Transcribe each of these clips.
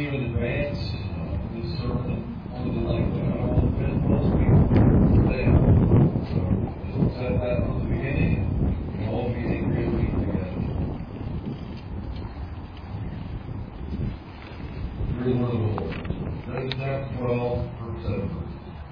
you in advance. This sermon more than likely I will offend most people today. So just set that from the beginning, and we'll all be angry and weak together. Here's the word of the Lord. Judges chapter 12, verse 7.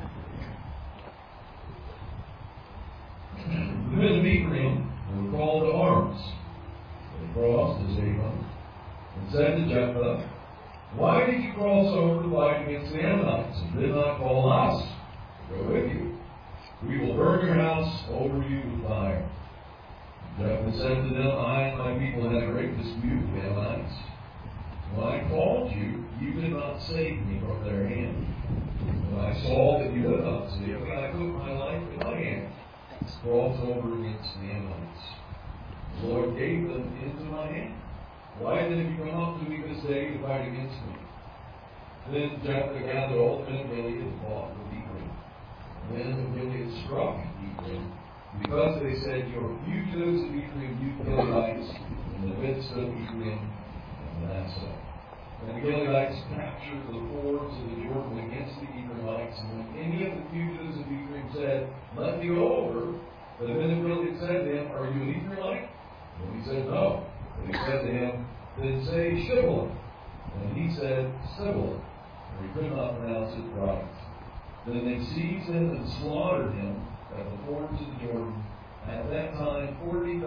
The men of Ephraim were called to arms. They crossed the Avon and said to Jephthah, "Why did you cross over to fight against the Ammonites and did not call us to go with you? We will burn your house over you with fire." Jephthah said to them, "I and my people had a great dispute with the Ammonites. When I called you, you did not save me from their hand. When I saw that you would not save me, I put my life in my hand, crossed over against the Ammonites. The Lord gave them into my hand. Why then have you come up to me this day to fight against me?" Then Jephthah gathered all the men of Gilead and fought with Ephraim. The men of Gilead struck Ephraim, because they said, "You are fugitives of Ephraim, you Gileadites, in the midst of Ephraim and Manasseh." And the Gileadites captured the fords of the Jordan against the Ephraimites, and when any of the fugitives of Ephraim said, "Let me go over," the men of Gilead said to him, "Are you an Ephraimite?" And he said, "No." And he said to him, "Then say Shibboleth." And he said, "Sibboleth," for he could not pronounce it right. Then they seized him and slaughtered him at the fords of the Jordan. At that time,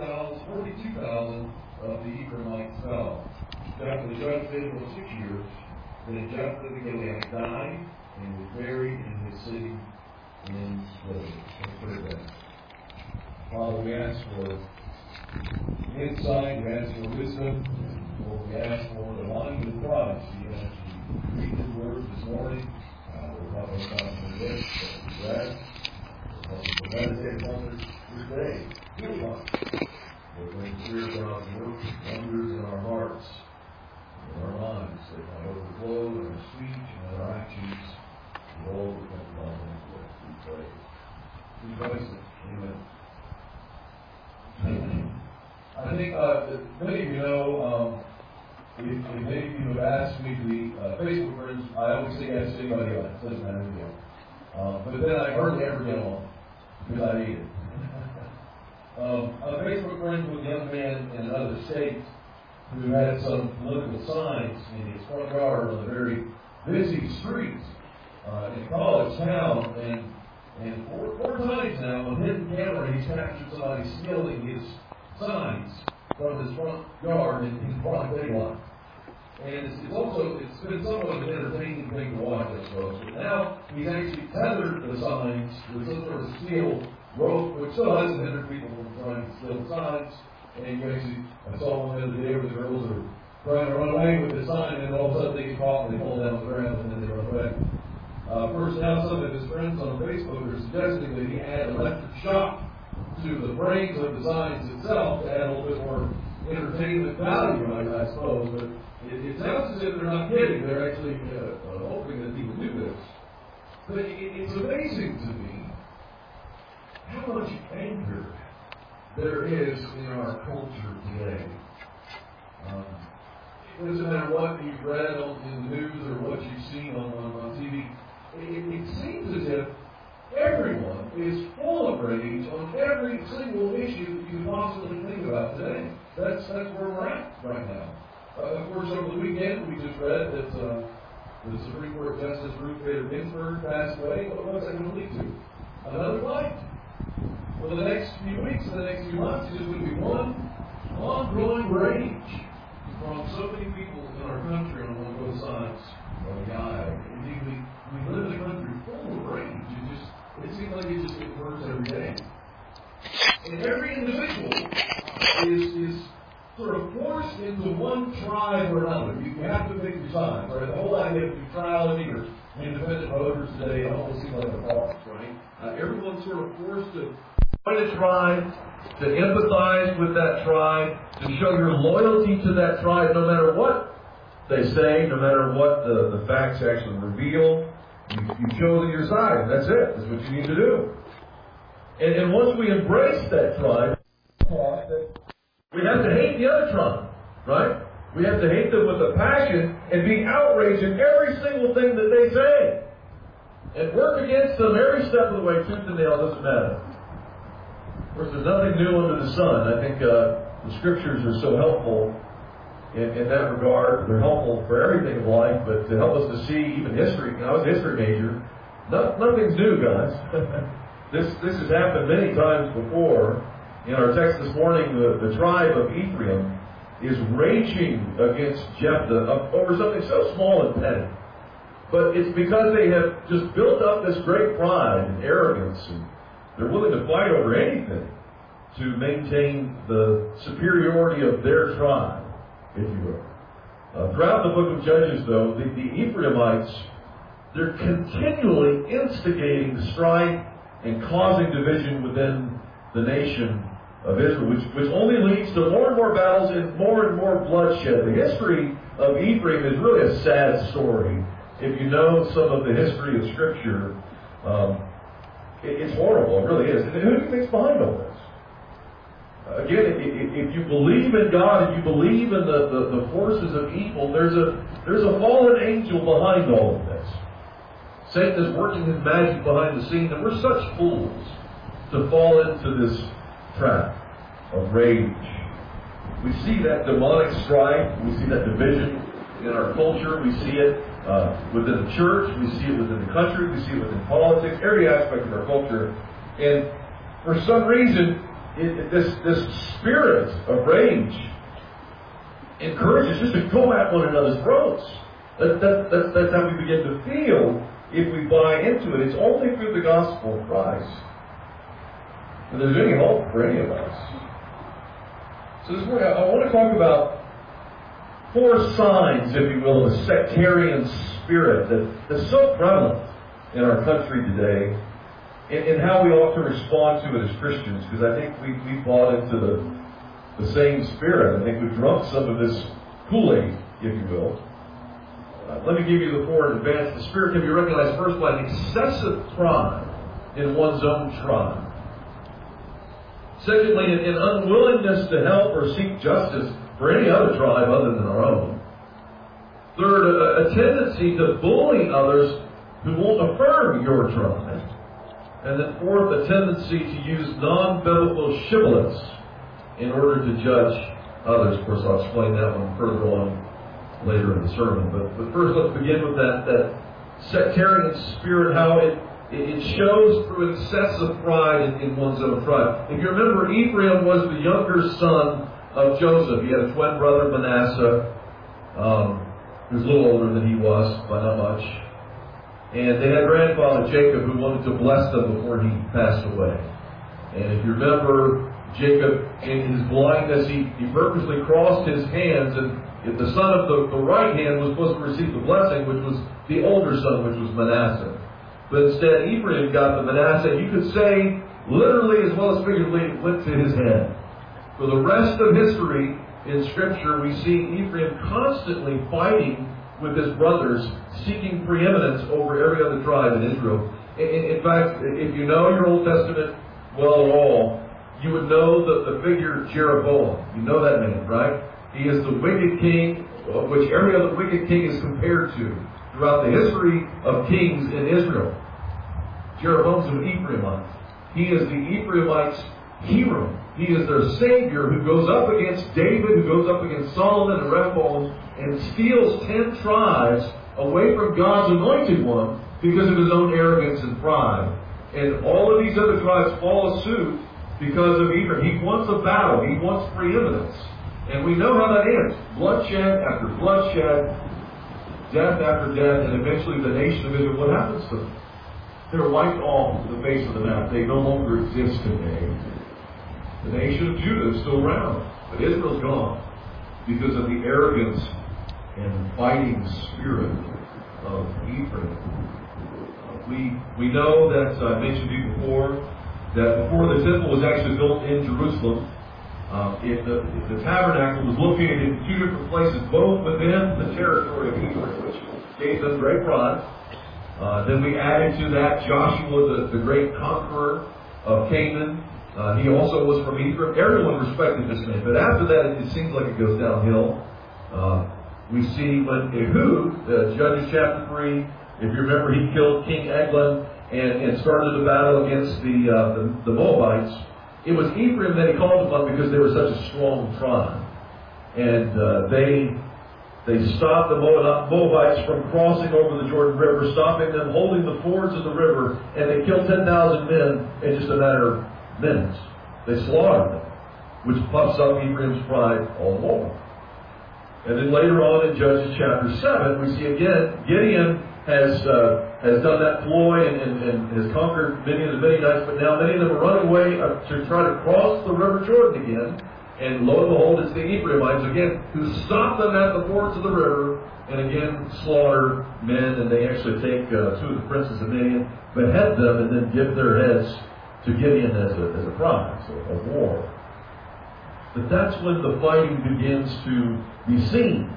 42,000 of the Ephraimites fell. Jephthah judged Israel 6 years. Then Jephthah the Gileadite died and was buried in his city in Gilead. Let's pray that. Father, we ask for insight, we ask for wisdom, Lord, we ask for the mind of Christ. We ask you to read your word this morning. We'll help us not to forget what we read. We'll help us to meditate upon this day. Good one. We'll bring Spirit God to work wonders in our hearts, in our minds, that might overflow in our speech and in our actions. We all become confident with. We pray. We praise it. Amen. I think many of you know, if many of you have asked me to be Facebook friends, I always say yes to anybody else. It doesn't matter who you are. But then I hardly ever get along because I hate it. I'm Facebook friends with a young man in another state who had some political signs in his front yard on a very busy street in College Town, and four times now on hidden camera he's captured somebody stealing his signs from his front yard in broad daylight. And it's been somewhat of an entertaining thing to watch, I suppose. But now he's actually tethered the signs with some sort of steel rope, which still hasn't hindered people from trying to steal the signs. And you actually, I saw one the other day where the girls are trying to run away with the sign, and all of a sudden they get caught and they fall down the ground and then they run away. First, now some of his friends on Facebook are suggesting that he add electric shock to the frames of the signs itself to add a little bit more entertainment value, I suppose. But it sounds as if they're not kidding. They're actually hoping that he would do this. But it's amazing to me how much anger there is in our culture today. It doesn't matter what you've read in the news or what you've seen on TV. It seems as if everyone is full of rage on every single issue that you can possibly think about today. That's where we're at right now. Of course, over the weekend we just read that the Supreme Court Justice Ruth Bader Ginsburg passed away. What's that going to lead to? Another fight. For the next few weeks, the next few months, it's just going to be one ongoing rage from so many people in our country on both sides of the aisle. We live in a country full of rage. It seems like it just gets worse every day. And every individual is sort of forced into one tribe or another. You have to pick your side, right? The whole idea of neutrality or independent voters today almost seems like a farce, right? Everyone's sort of forced to find a tribe, to empathize with that tribe, to show your loyalty to that tribe no matter what they say, no matter what the facts actually reveal. You've chosen your side. That's it. That's what you need to do. And once we embrace that tribe, we have to hate the other tribe, right? We have to hate them with a passion and be outraged at every single thing that they say. And work against them every step of the way. Tooth and nail, doesn't matter. Of course, there's nothing new under the sun. I think the Scriptures are so helpful in that regard. They're helpful for everything in life, but to help us to see even history. I was a history major. Nothing's new, guys. This has happened many times before. In our text this morning, the tribe of Ephraim is raging against Jephthah over something so small and petty. But it's because they have just built up this great pride and arrogance, and they're willing to fight over anything to maintain the superiority of their tribe, if you will. Throughout the book of Judges, though, the Ephraimites, they're continually instigating strife and causing division within the nation of Israel, which only leads to more and more battles and more bloodshed. The history of Ephraim is really a sad story. If you know some of the history of Scripture, it's horrible. It really is. And who do you think's behind all this? Again, if you believe in God, if you believe in the forces of evil, there's a fallen angel behind all of this. Satan is working his magic behind the scenes, and we're such fools to fall into this trap of rage. We see that demonic strife, we see that division in our culture, we see it within the church, we see it within the country, we see it within politics, every aspect of our culture. And for some reason, this spirit of rage encourages us to go at one another's throats. That's how we begin to feel if we buy into it. It's only through the gospel of Christ that there's any hope for any of us. So this morning, I want to talk about 4 signs, if you will, of a sectarian spirit that's so prevalent in our country today, and how we ought to respond to it as Christians, because I think we bought into the same spirit. I think we've drunk some of this Kool-Aid, if you will. Let me give you the 4 in advance. The spirit can be recognized first by an excessive pride in one's own tribe. Secondly, an unwillingness to help or seek justice for any other tribe other than our own. Third, a tendency to bully others who won't affirm your tribe. And then fourth, a tendency to use non-biblical shibboleths in order to judge others. Of course, I'll explain that one further on later in the sermon. But first, let's begin with that sectarian spirit, how it shows through excessive pride in one's own tribe. If you remember, Ephraim was the younger son of Joseph. He had a twin brother, Manasseh, who was a little older than he was, by not much. And they had grandfather Jacob, who wanted to bless them before he passed away. And if you remember, Jacob, in his blindness, he purposely crossed his hands, and the son of the right hand was supposed to receive the blessing, which was the older son, which was Manasseh. But instead, Ephraim got the Manasseh. You could say, literally as well as figuratively, it went to his head. For the rest of history in Scripture, we see Ephraim constantly fighting with his brothers, seeking preeminence over every other tribe in Israel. In fact, if you know your Old Testament well at all, you would know the figure Jeroboam. You know that name, right? He is the wicked king, which every other wicked king is compared to throughout the history of kings in Israel. Jeroboam's an Ephraimite. He is the Ephraimites' hero. He is their savior who goes up against David, who goes up against Solomon and Rehoboam, and steals 10 tribes away from God's anointed one because of his own arrogance and pride. And all of these other tribes follow suit because of Ephraim. He wants a battle. He wants preeminence. And we know how that ends. Bloodshed after bloodshed, death after death, and eventually the nation of Israel, what happens to them? They're wiped off the face of the map. They no longer exist today. The nation of Judah is still around, but Israel's gone because of the arrogance and fighting spirit of Ephraim. We know that, I mentioned to you before, that before the temple was actually built in Jerusalem, if the tabernacle was located in 2 different places, both within the territory of Ephraim, which gave them great pride. Then we added to that Joshua, the great conqueror of Canaan. He also was from Ephraim. Everyone respected this man. But after that, it seems like it goes downhill. We see when Ehud, Judges chapter 3, if you remember, he killed King Eglon and started the battle against the Moabites. It was Ephraim that he called upon because they were such a strong tribe. And they stopped the Moabites from crossing over the Jordan River, stopping them, holding the fords of the river, and they killed 10,000 men in just a matter of minutes. They slaughtered them, which puffs up Ephraim's pride all the more. And then later on in Judges chapter 7, we see again Gideon has done that ploy and has conquered many of the Midianites, but now many of them are running away to try to cross the river Jordan again. And lo and behold, it's the Ephraimites again who stop them at the fords of the river and again slaughter men. And they actually take two of the princes of Midian, behead them, and then give their heads to Gideon as a prize of war. But that's when the fighting begins to be seen.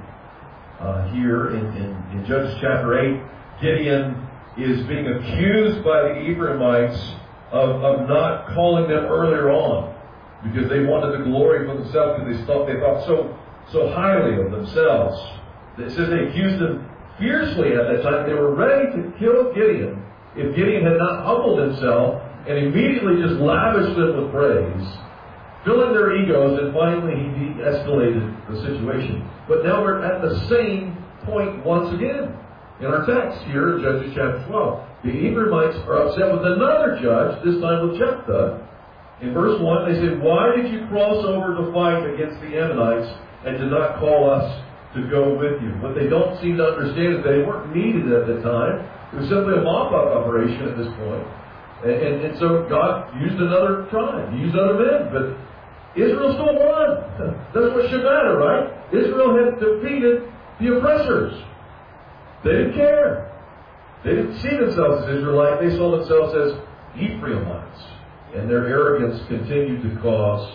Here in Judges chapter 8, Gideon is being accused by the Ephraimites of not calling them earlier on because they wanted the glory for themselves because they thought so highly of themselves. It says they accused him fiercely at that time. They were ready to kill Gideon if Gideon had not humbled himself and immediately just lavished them with praise, filling their egos, and finally he de-escalated the situation. But now we're at the same point once again in our text here in Judges chapter 12. The Ephraimites are upset with another judge, this time with Jephthah. In verse 1, they say, "Why did you cross over to fight against the Ammonites and did not call us to go with you?" What they don't seem to understand is they weren't needed at the time. It was simply a mop-up operation at this point. And so God used another tribe, used other men, but Israel still won. That's what should matter, right? Israel had defeated the oppressors. They didn't care. They didn't see themselves as Israelites. They saw themselves as Ephraimites. And their arrogance continued to cause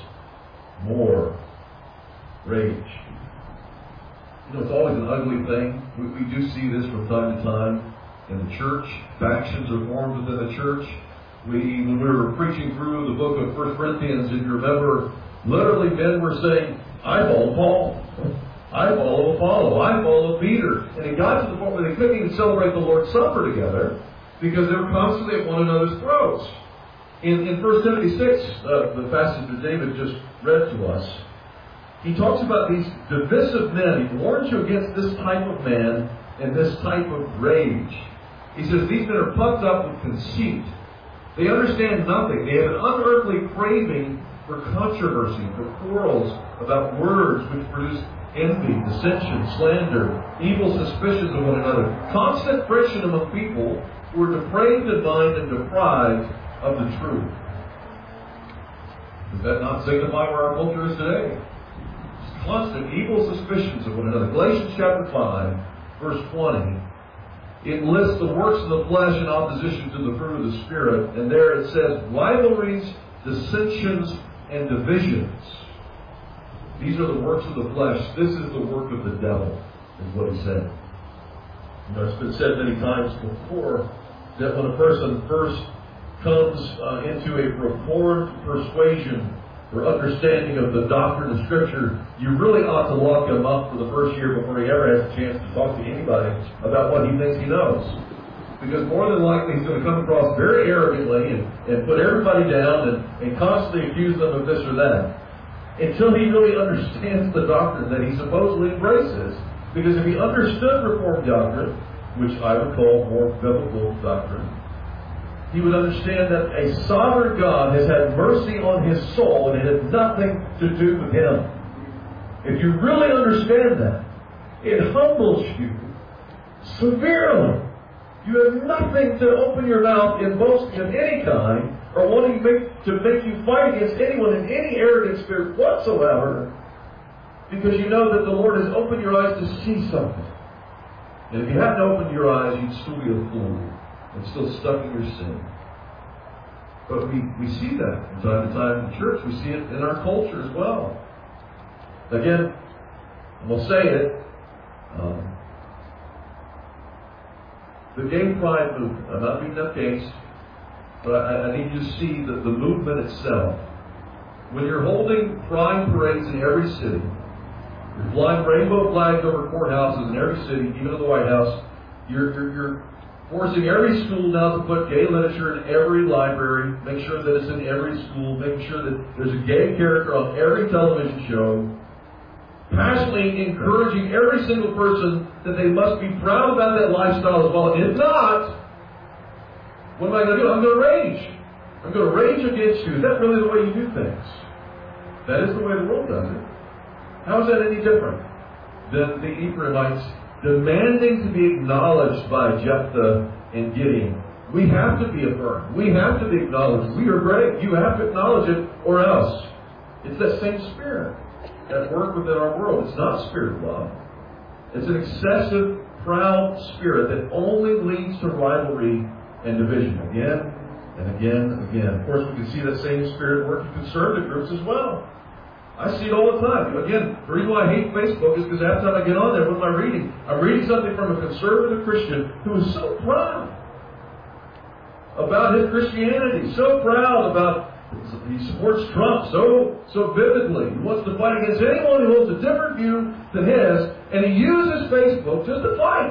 more rage. You know, it's always an ugly thing. We do see this from time to time in the church. Factions are formed within the church. When we were preaching through the book of 1 Corinthians, if you remember, literally men were saying, "I follow Paul. I follow Apollo. I follow Peter." And it got to the point where they couldn't even celebrate the Lord's Supper together because they were constantly at one another's throats. In 1 Timothy 6, the passage that David just read to us, he talks about these divisive men. He warns you against this type of man and this type of rage. He says these men are puffed up with conceit. They understand nothing. They have an unearthly craving for controversy, for quarrels about words which produce envy, dissension, slander, evil suspicions of one another. Constant friction among people who are depraved in mind and deprived of the truth. Does that not signify where our culture is today? It's constant evil suspicions of one another. Galatians chapter 5, verse 20. It lists the works of the flesh in opposition to the fruit of the Spirit. And there it says, rivalries, dissensions, and divisions. These are the works of the flesh. This is the work of the devil, is what he said. You know, it's been said many times before that when a person first comes into a reformed persuasion or understanding of the doctrine of Scripture, you really ought to lock him up for the first year before he ever has a chance to talk to anybody about what he thinks he knows. Because more than likely he's going to come across very arrogantly and put everybody down and constantly accuse them of this or that, until he really understands the doctrine that he supposedly embraces. Because if he understood Reformed doctrine, which I would call more biblical doctrine, he would understand that a sovereign God has had mercy on his soul and it had nothing to do with him. If you really understand that, it humbles you severely. You have nothing to open your mouth in boasting of any kind or wanting to make you fight against anyone in any arrogant spirit whatsoever, because you know that the Lord has opened your eyes to see something. And if you hadn't opened your eyes, you'd still be a fool and still stuck in your sin. But we see that from time to time in the church. We see it in our culture as well. Again, I'm going to say it. The gay pride movement, I'm not reading that case, but I need you to see that the movement itself. When you're holding pride parades in every city, You're flying rainbow flags over courthouses in every city, even in the White House. You're forcing every school now to put gay literature in every library, make sure that it's in every school, making sure that there's a gay character on every television show, passionately encouraging every single person that they must be proud about that lifestyle as well. And if not, what am I going to do? I'm going to rage. I'm going to rage against you. Is that really the way you do things? That is the way the world does it. How is that any different than the Ephraimites demanding to be acknowledged by Jephthah and Gideon? We have to be affirmed. We have to be acknowledged. We are great. You have to acknowledge it or else. It's that same spirit at work within our world. It's not spirit of love. It's an excessive, proud spirit that only leads to rivalry and division again and again and again. Of course, we can see that same spirit work in conservative groups as well. I see it all the time. Again, the reason why I hate Facebook is because every time I get on there, what am I reading? I'm reading something from a conservative Christian who is so proud about his Christianity, so proud about, he supports Trump so vividly. He wants to fight against anyone who holds a different view than his, and he uses Facebook just to fight.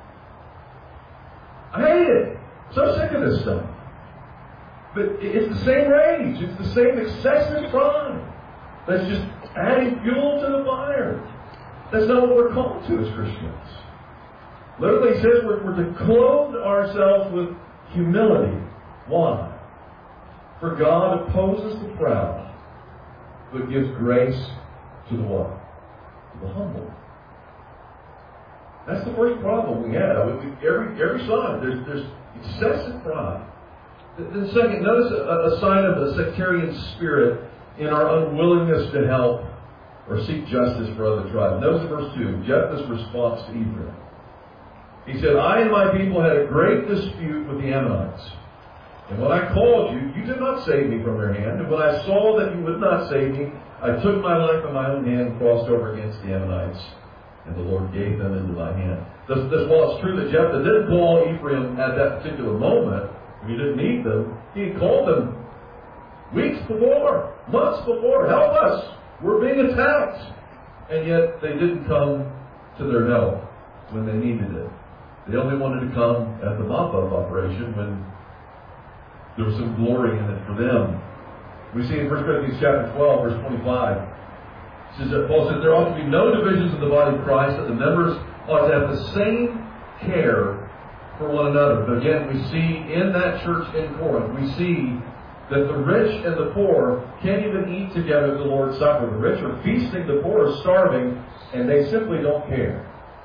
I hate it. So sick of this stuff. But it's the same rage. It's the same excessive pride. That's just adding fuel to the fire. That's not what we're called to as Christians. Literally, it says we're to clothe ourselves with humility. Why? For God opposes the proud, but gives grace to the what? To the humble. That's the first problem we have. Every side, there's excessive pride. Then second, notice a sign of a sectarian spirit in our unwillingness to help or seek justice for other tribes. Notice verse 2, Jephthah's response to Ephraim. He said, I and my people had a great dispute with the Ammonites. And when I called you, you did not save me from their hand. And when I saw that you would not save me, I took my life in my own hand and crossed over against the Ammonites. And the Lord gave them into my hand. While it's true that Jephthah didn't call Ephraim at that particular moment, he didn't need them, he called them weeks before, months before, help us, we're being attacked. And yet they didn't come to their help when they needed it. They only wanted to come at the mop-up operation when there was some glory in it for them. We see in 1 Corinthians chapter 12, verse 25, Paul says there ought to be no divisions in the body of Christ, that the members ought to have the same care for one another. But again, we see in that church in Corinth, we see that the rich and the poor can't even eat together at the Lord's Supper. The rich are feasting, the poor are starving, and they simply don't care.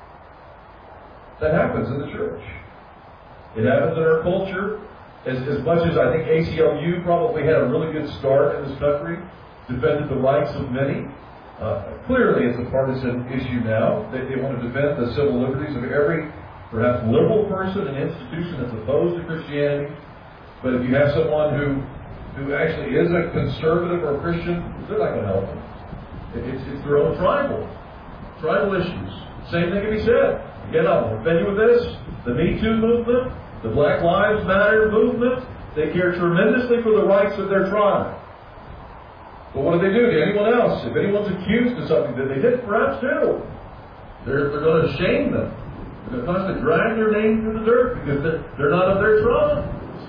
That happens in the church. It happens in our culture. As much as I think ACLU probably had a really good start in this country, defended the rights of many. Clearly it's a partisan issue now. They want to defend the civil liberties of every, perhaps liberal person and institution that's opposed to Christianity. But if you have someone who actually is a conservative or a Christian, they're not going to help them. It's their own tribal issues. Same thing can be said. Again, I'll offend you with this. The Me Too movement, the Black Lives Matter movement, they care tremendously for the rights of their tribe. But what do they do to anyone else? If anyone's accused of something that they did perhaps do, they're going to shame them. They're going to constantly drag their name through the dirt because they're not of their tribe.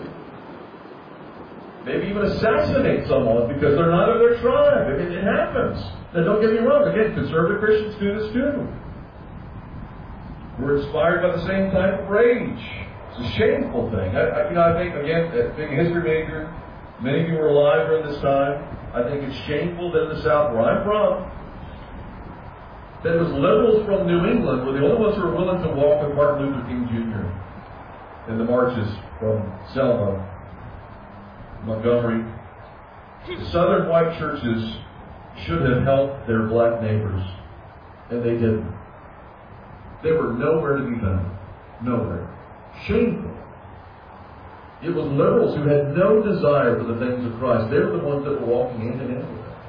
Maybe even assassinate someone because they're not of their tribe. It happens. Now don't get me wrong. Again, conservative Christians do this too. We're inspired by the same type of rage. It's a shameful thing. I think, again, being a history major, many of you were alive during this time. I think it's shameful that in the South, where I'm from, that it was liberals from New England were the only ones who were willing to walk with Martin Luther King Jr. in the marches from Selma, Montgomery. The Southern white churches should have helped their black neighbors, and they didn't. They were nowhere to be found. Nowhere. Shameful. It was liberals who had no desire for the things of Christ. They were the ones that were walking hand in hand with them.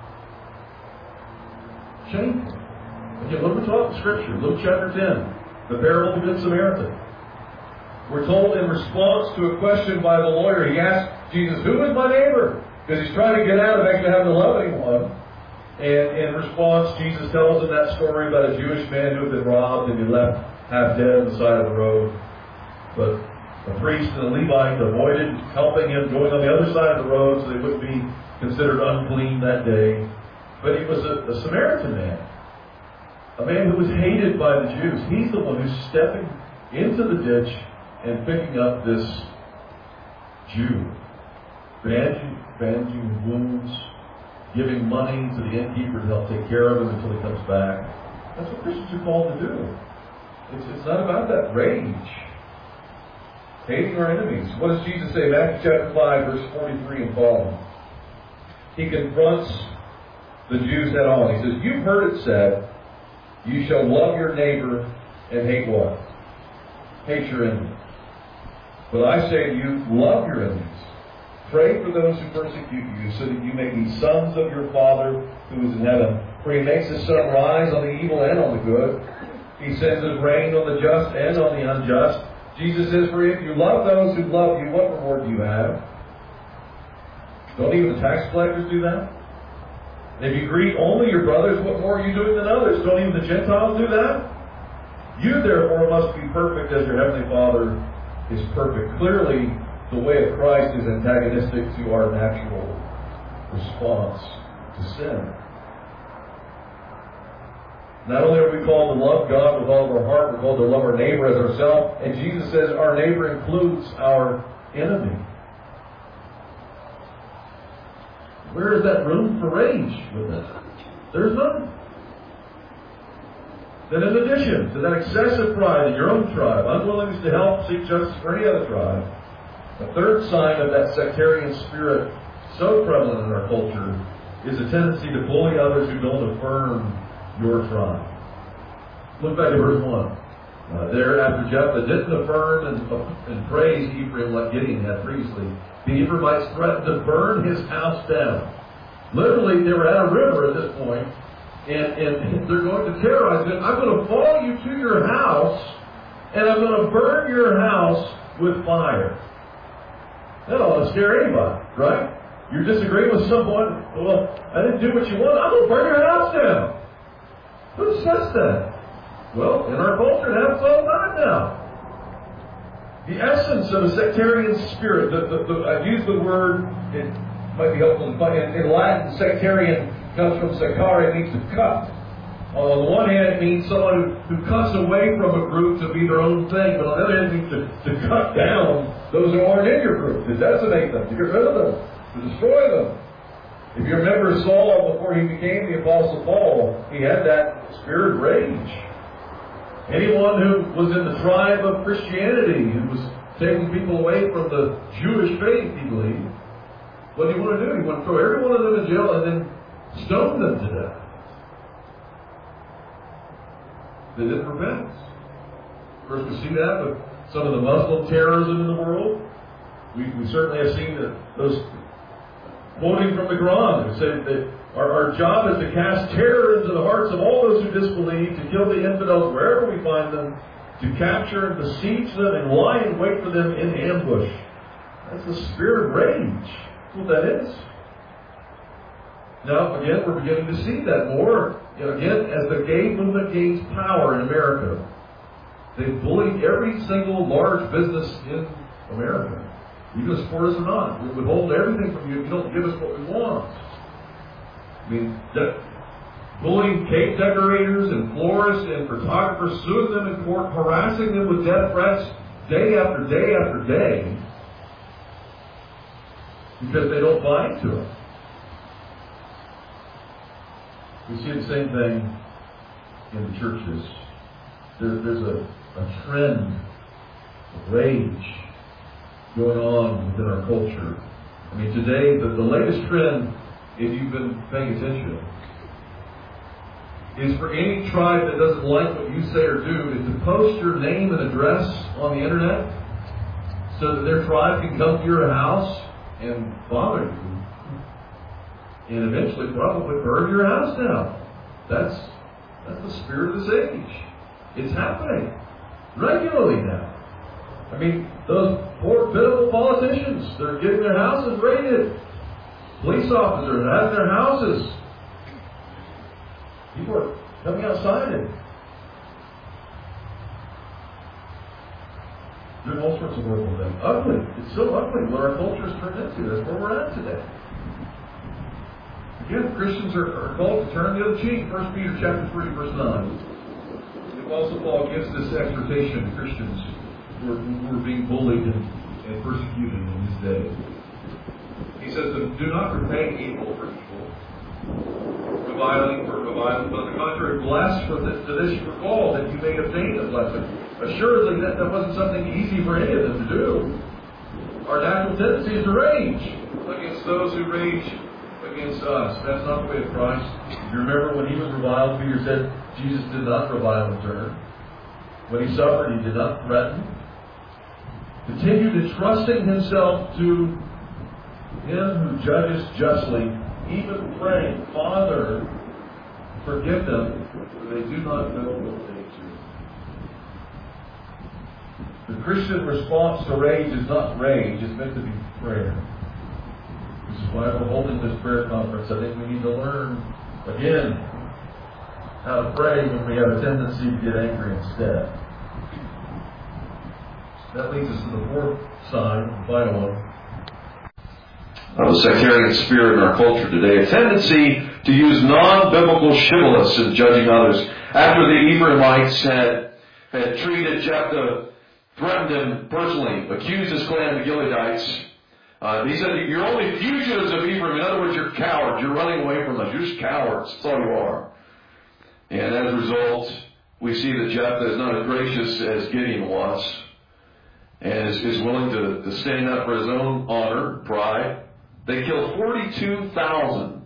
Shameful. Again, what are we taught in Scripture? Luke chapter 10, the parable of the Good Samaritan. We're told in response to a question by the lawyer, he asked Jesus, who is my neighbor? Because he's trying to get out of actually having to love anyone. And in response, Jesus tells them that story about a Jewish man who had been robbed and he left half dead on the side of the road. But a priest and a Levite avoided helping him, going on the other side of the road so they wouldn't be considered unclean that day. But he was a Samaritan man, a man who was hated by the Jews. He's the one who's stepping into the ditch and picking up this Jew, bandaging wounds, giving money to the innkeeper to help take care of him until he comes back. That's what Christians are called to do. It's not about that rage. Hating our enemies. What does Jesus say? Matthew chapter 5, verse 43 and following. He confronts the Jews head on. He says, "You've heard it said, you shall love your neighbor and hate what? Hate your enemy. But I say to you, love your enemies. Pray for those who persecute you, so that you may be sons of your Father who is in heaven. For he makes his sun rise on the evil and on the good. He sends his rain on the just and on the unjust. Jesus says, for if you love those who love you, what reward do you have? Don't even the tax collectors do that? If you greet only your brothers, what more are you doing than others? Don't even the Gentiles do that? You therefore must be perfect as your heavenly Father is perfect. Clearly, the way of Christ is antagonistic to our natural response to sin. Not only are we called to love God with all of our heart, we're called to love our neighbor as ourselves. And Jesus says our neighbor includes our enemy. Where is that room for rage with this? There's none. Then in addition to that excessive pride in your own tribe, unwillingness to help, seek justice for any other tribe, the third sign of that sectarian spirit so prevalent in our culture is a tendency to bully others who don't affirm your tribe. Look back at verse 1. There, after Jephthah didn't affirm and praise Ephraim like Gideon had previously, the Ephraimites threatened to burn his house down. Literally, they were at a river at this point, and they're going to terrorize him. I'm going to follow you to your house, and I'm going to burn your house with fire. That ought to scare anybody, right? You're disagreeing with someone, well, I didn't do what you want, I'm going to burn your house down. Who says that? Well, in our culture, it happens all the time now. The essence of a sectarian spirit, I've used the word, it might be helpful to find in Latin, sectarian comes from secare, it means to cut. On the one hand, it means someone who cuts away from a group to be their own thing, but on the other hand, it means to cut down those who aren't in your group, to decimate them, to get rid of them, to destroy them. If you remember Saul, before he became the Apostle Paul, he had that spirit of rage. Anyone who was in the tribe of Christianity, who was taking people away from the Jewish faith, he believed, what did he want to do? He wanted to throw every one of them in jail and then stone them to death. They didn't repent. Of course, we see that with some of the Muslim terrorism in the world. We certainly have seen those quoting from the Quran that said that our job is to cast terror into the hearts of all those who disbelieve, to kill the infidels wherever we find them, to capture and besiege them and lie in wait for them in ambush. That's the spirit of rage. That's what that is. Now, again, we're beginning to see that more. Again, as the gay movement gains power in America, they've bullied every single large business in America. You can support us or not. We withhold everything from you if you don't give us what we want. I mean, bullying cake decorators and florists and photographers, suing them in court, harassing them with death threats day after day after day because they don't buy into it. We see the same thing in the churches. There's a trend of rage going on within our culture. I mean, today, the latest trend, if you've been paying attention, is for any tribe that doesn't like what you say or do, is to post your name and address on the internet so that their tribe can come to your house and bother you and eventually probably burn your house down. That's the spirit of this age. It's happening regularly now. I mean, those poor, pitiful politicians, they're getting their houses raided. Police officers have their houses People are coming outside and doing all sorts of horrible things. Ugly. It's so ugly what our culture has turned into. That's where we're at today. Again, Christians are called to turn the other cheek. 1 Peter chapter 3, verse 9. The Apostle Paul gives this exhortation to Christians who are being bullied and persecuted in his day. He says, do not repay evil for evil, reviling for reviling, but on the contrary, bless, for to this you were called, that you may obtain the blessing. Assuredly, that wasn't something easy for any of them to do. Our natural tendency is to rage against those who rage against us. That's not the way of Christ. You remember when he was reviled, Peter said, Jesus did not revile in turn. When he suffered, he did not threaten. Continued entrusting himself to him who judges justly, even praying, Father, forgive them, for they do not know what they do. The Christian response to rage is not rage, it's meant to be prayer. This is why we're holding this prayer conference. I think we need to learn, again, how to pray when we have a tendency to get angry instead. That leads us to the fourth sign, the final one, of the sectarian spirit in our culture today. A tendency to use non-biblical shibboleths in judging others. After the Ephraimites had treated Jephthah, threatened him personally, accused his clan, the Gileadites, he said, you're only fugitives of Ephraim. In other words, you're cowards. You're running away from us. You're just cowards. That's all you are. And as a result, we see that Jephthah is not as gracious as Gideon was, and is willing to stand up for his own honor, pride. They killed 42,000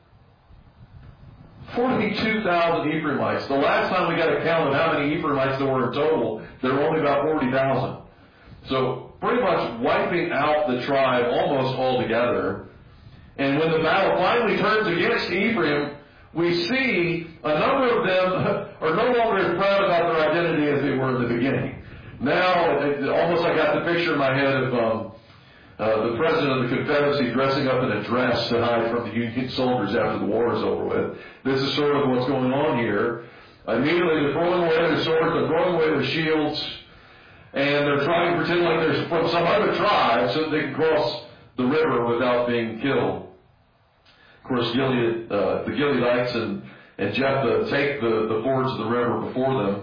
Ephraimites. The last time we got a count of how many Ephraimites there were in total, there were only about 40,000. So pretty much wiping out the tribe almost altogether. And when the battle finally turns against Ephraim, we see a number of them are no longer as proud about their identity as they were in the beginning. Now, almost I got the picture in my head of the president of the Confederacy dressing up in a dress to hide from the Union soldiers after the war is over with. This is sort of what's going on here. Immediately they're throwing away their swords, they're throwing away their shields, and they're trying to pretend like they're from some other tribe so that they can cross the river without being killed. Of course, the Gileadites and Jephthah take the fords of the river before them.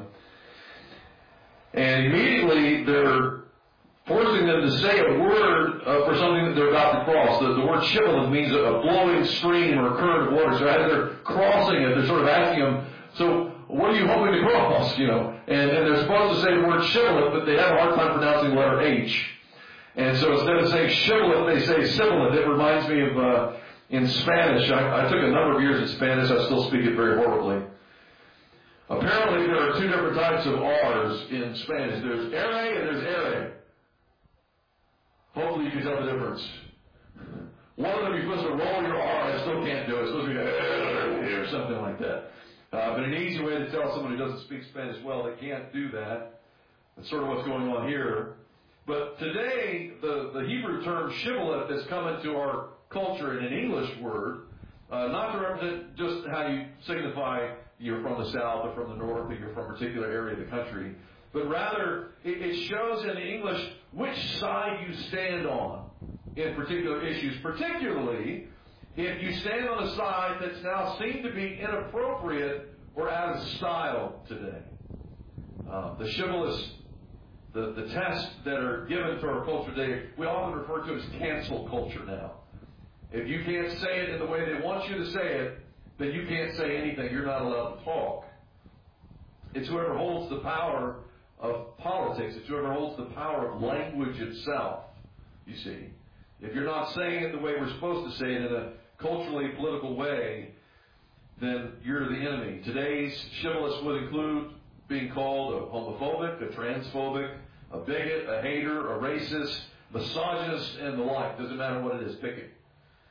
And immediately they're forcing them to say a word for something that they're about to cross. The word shibboleth means a flowing stream or a current of water. So as they're crossing it, they're sort of asking them, so what are you hoping to cross? And they're supposed to say the word shibboleth, but they have a hard time pronouncing the letter H. And so instead of saying shibboleth, they say sibilant. It reminds me of, in Spanish, I took a number of years in Spanish, I still speak it very horribly. Apparently there are two different types of R's in Spanish. There's ere and there's ere. Hopefully you can tell the difference. One of them you're supposed to roll your R, I still can't do it. It's supposed to be or something like that. But an easy way to tell someone who doesn't speak Spanish well they can't do that. That's sort of what's going on here. But today, the Hebrew term shibboleth has come into our culture in an English word, not to represent just how you signify you're from the south or from the north or you're from a particular area of the country, but rather it shows in the English which side you stand on in particular issues, particularly if you stand on a side that's now seen to be inappropriate or out of style today. The shibboleths, the tests that are given to our culture today, we often refer to as cancel culture now. If you can't say it in the way they want you to say it, then you can't say anything. You're not allowed to talk. It's whoever holds the power of politics. It's whoever holds the power of language itself, you see. If you're not saying it the way we're supposed to say it in a culturally political way, then you're the enemy. Today's shibboleths would include being called a homophobic, a transphobic, a bigot, a hater, a racist, misogynist, and the like. Doesn't matter what it is, pick it.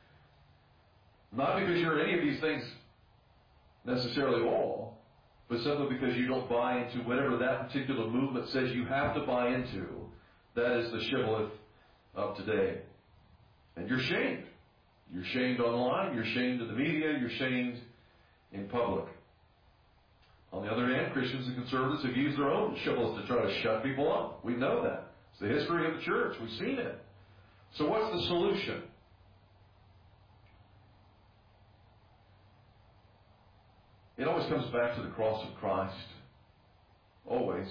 Not because you're any of these things necessarily all, but simply because you don't buy into whatever that particular movement says you have to buy into. That is the shibboleth of today. And you're shamed. You're shamed online, you're shamed in the media, you're shamed in public. On the other hand, Christians and conservatives have used their own shibboleths to try to shut people up. We know that. It's the history of the church. We've seen it. So what's the solution? It always comes back to the cross of Christ. Always.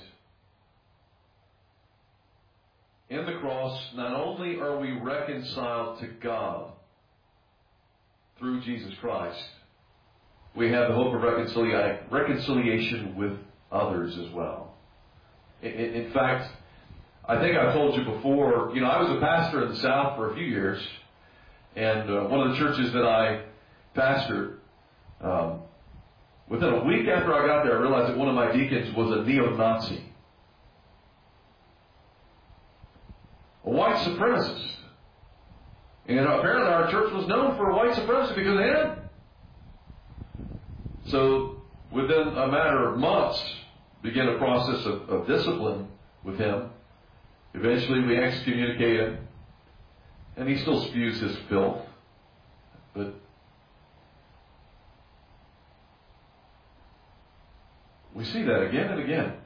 In the cross, not only are we reconciled to God through Jesus Christ, we have the hope of reconciliation with others as well. In fact, I think I've told you before, I was a pastor in the South for a few years, and one of the churches that I pastored, within a week after I got there, I realized that one of my deacons was a neo-Nazi. A white supremacist. And apparently our church was known for white supremacy because of him. So, within a matter of months, began a process of discipline with him. Eventually we excommunicate him. And he still spews his filth. But we see that again and again.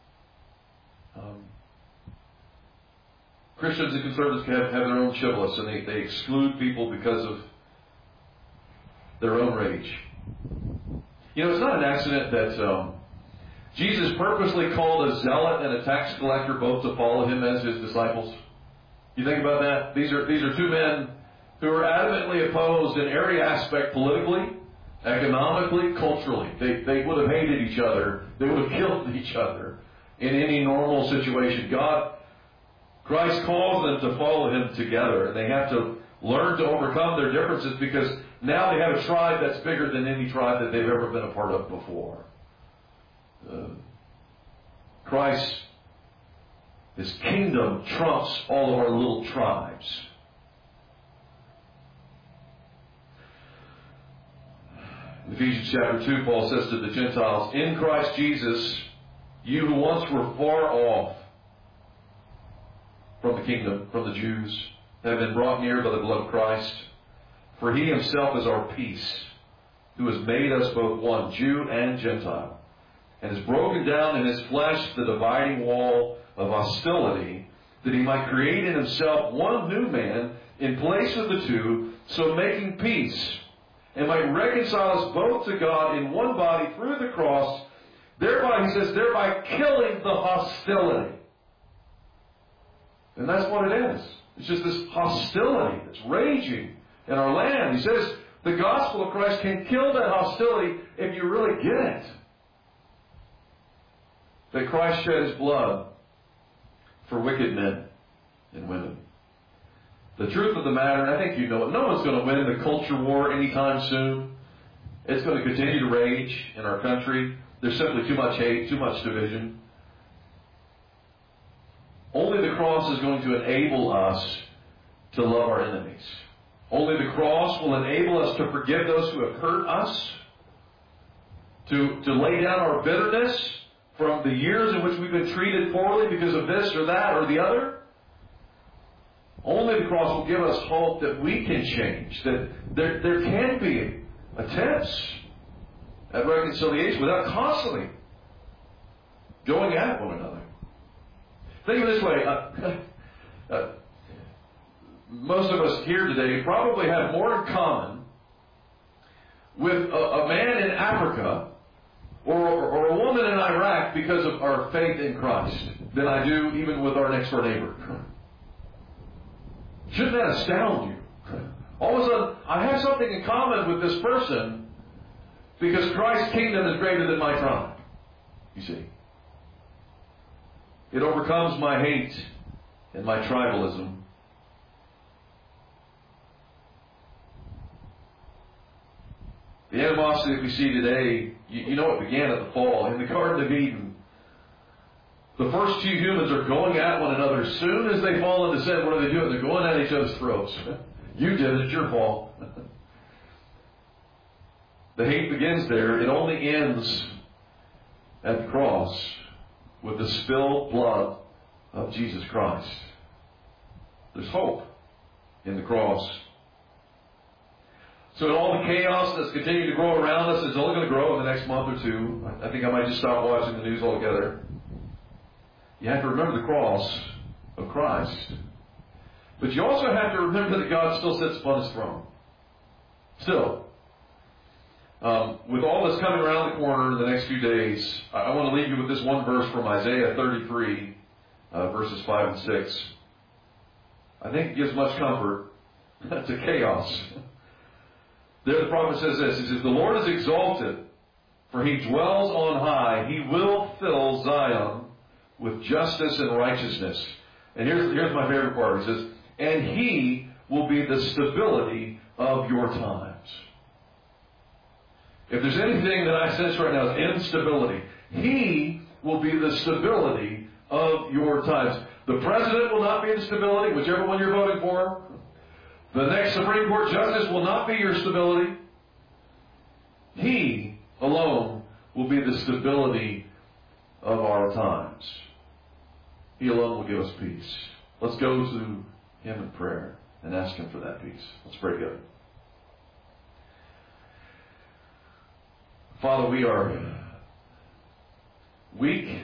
Christians and conservatives have their own shibboleths, and they exclude people because of their own rage. It's not an accident that Jesus purposely called a zealot and a tax collector both to follow him as his disciples. You think about that? These are two men who are adamantly opposed in every aspect, politically, economically, culturally. They would have hated each other. They would have killed each other in any normal situation. Christ calls them to follow Him together, and they have to learn to overcome their differences because now they have a tribe that's bigger than any tribe that they've ever been a part of before. Christ, His kingdom trumps all of our little tribes. In Ephesians chapter 2, Paul says to the Gentiles, "In Christ Jesus, you who once were far off from the kingdom, from the Jews, have been brought near by the blood of Christ. For He Himself is our peace, who has made us both one, Jew and Gentile, and has broken down in His flesh the dividing wall of hostility, that He might create in Himself one new man in place of the two, so making peace, and might reconcile us both to God in one body through the cross, thereby," he says, "thereby killing the hostility." And that's what it is. It's just this hostility that's raging in our land. He says the gospel of Christ can kill that hostility if you really get it. That Christ shed His blood for wicked men and women. The truth of the matter, and I think you know it, no one's going to win the culture war anytime soon. It's going to continue to rage in our country. There's simply too much hate, too much division. Only the cross is going to enable us to love our enemies. Only the cross will enable us to forgive those who have hurt us, to lay down our bitterness from the years in which we've been treated poorly because of this or that or the other. Only the cross will give us hope that we can change, that there can be attempts at reconciliation without constantly going at one another. Think of it this way. Most of us here today probably have more in common with a man in Africa or a woman in Iraq because of our faith in Christ than I do even with our next door neighbor. Shouldn't that astound you? All of a sudden, I have something in common with this person because Christ's kingdom is greater than my tribe. You see. It overcomes my hate and my tribalism. The animosity that we see today, you know it began at the fall. In the Garden of Eden, the first two humans are going at one another. As soon as they fall into sin, what are they doing? They're going at each other's throats. You did it, it's your fault. The hate begins there. It only ends at the cross with the spilled blood of Jesus Christ. There's hope in the cross. So in all the chaos that's continuing to grow around us, it's only going to grow in the next month or two. I think I might just stop watching the news altogether. You have to remember the cross of Christ. But you also have to remember that God still sits upon His throne. Still. With all this coming around the corner in the next few days, I want to leave you with this one verse from Isaiah 33, verses 5 and 6. I think it gives much comfort to chaos. There the prophet says this. He says, "The Lord is exalted, for He dwells on high. He will fill Zion with justice and righteousness." And here's my favorite part. He says, "And He will be the stability of your times." If there's anything that I sense right now is instability, He will be the stability of your times. The president will not be the stability, whichever one you're voting for. The next Supreme Court justice will not be your stability. He alone will be the stability of our times. He alone will give us peace. Let's go to Him in prayer and ask Him for that peace. Let's pray together. Father, we are weak.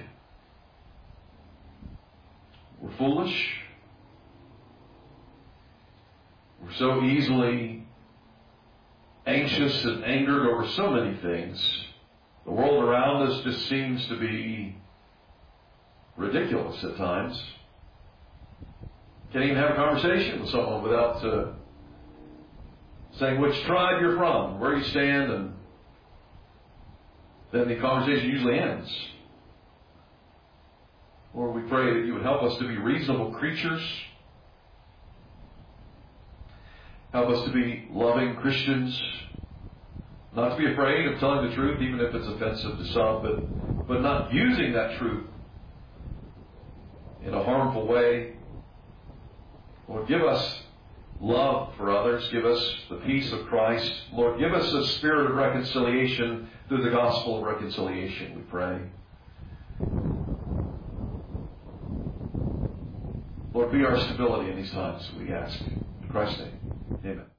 We're foolish. We're so easily anxious and angered over so many things. The world around us just seems to be ridiculous at times. Can't even have a conversation with someone without saying which tribe you're from, where you stand, and then the conversation usually ends. Lord, we pray that You would help us to be reasonable creatures. Help us to be loving Christians. Not to be afraid of telling the truth, even if it's offensive to some, but not using that truth in a harmful way. Lord, give us love for others. Give us the peace of Christ. Lord, give us a spirit of reconciliation through the gospel of reconciliation, we pray. Lord, be our stability in these times, we ask. In Christ's name, amen.